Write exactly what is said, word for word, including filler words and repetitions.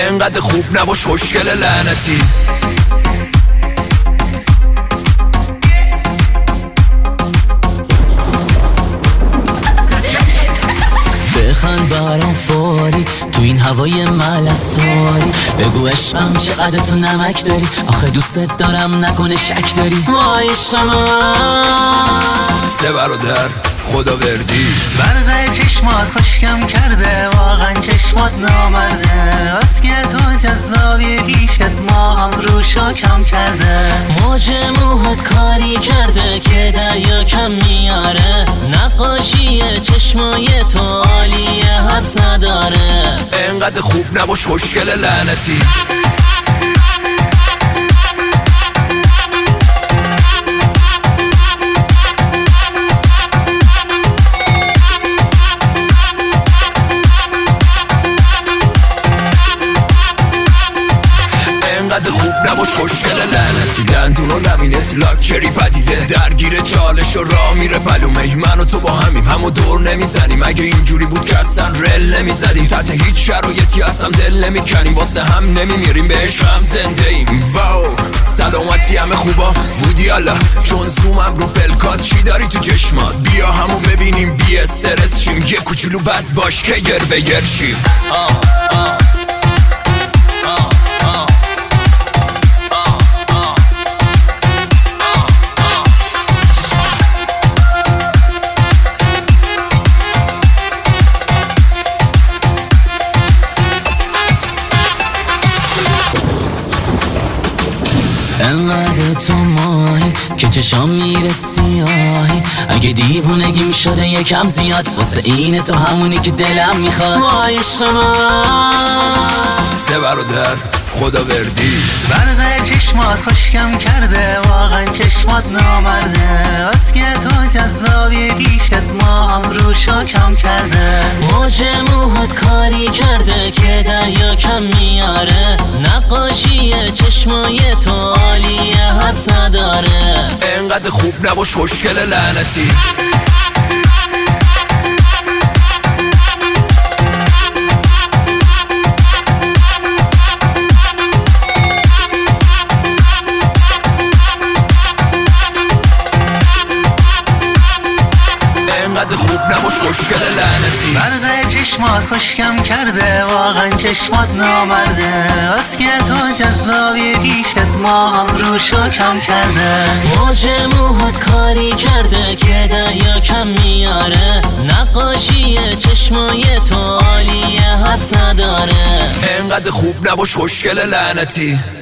انقدر خوب نباش خوشگل لعنتی. بخند برام فوری تو این هوای ملسواری، بگو عشقم چقدر تو نمک داری، آخه دوست دارم نکنه شک داری. وای عشقم سه برادر خدا وردی، برده چشمات خوشکم کرده، واقعا چشمات نامرده، از که تو جذابی پیشت ما هم روشو کم کرده. موج موهات کاری کرده که دریا کم میاره، نقاشی چشمای تو عالیه حرف نداره. انقدر خوب نباش خوشگل لعنتی. انقدر خوب نباش خوشگل لعنتی. دندون و لبینت لاکچری پدیده، درگیر چالش و راه میره پلومه. من و تو با همیم همو دور نمیزنیم، اگه اینجوری بود که اصلا رل نمیزدیم. تحت هیچ شرایطی اصلا دل نمیکنیم، واسه هم نمیمیریم به عشق هم زنده ایم. واو سلامتی همه خوبا بودی الله، چون زومم رو پلکات. چی داری تو چشمات؟ بیا همو ببینیم بی استرس شیم، یه کوچولو بد باش که گر به گر شیم. آه آه انقدر تو ماهی که چشام میره سیاهی، اگه دیوونگیم شده یکم زیاد، واسه این تو همونی که دلم میخواد. وای عشق من سه برادر خدا وردی، برده چشمات خوشکم کرده، واقعا چشمات نامرده، از که تو جذابی پیشت ما هم روشو کم کرده. موج موهات کاری کرده که دریا کم میاره، نقاشی چشمای تو عالیه حرف نداره. انقدر خوب نباش خوشگل لعنتی. انقدر خوب نباش خوشگل لعنتی. برده چشمات خوشکم کرده، واقعا چشمات نامرده، از که تو جذابی پیشت ما هم روشو کم کرده. موج موهات کاری کرده که دریا کم میاره، نقاشی چشمای تو عالیه حرف نداره. انقدر خوب نباش خوشگل لعنتی.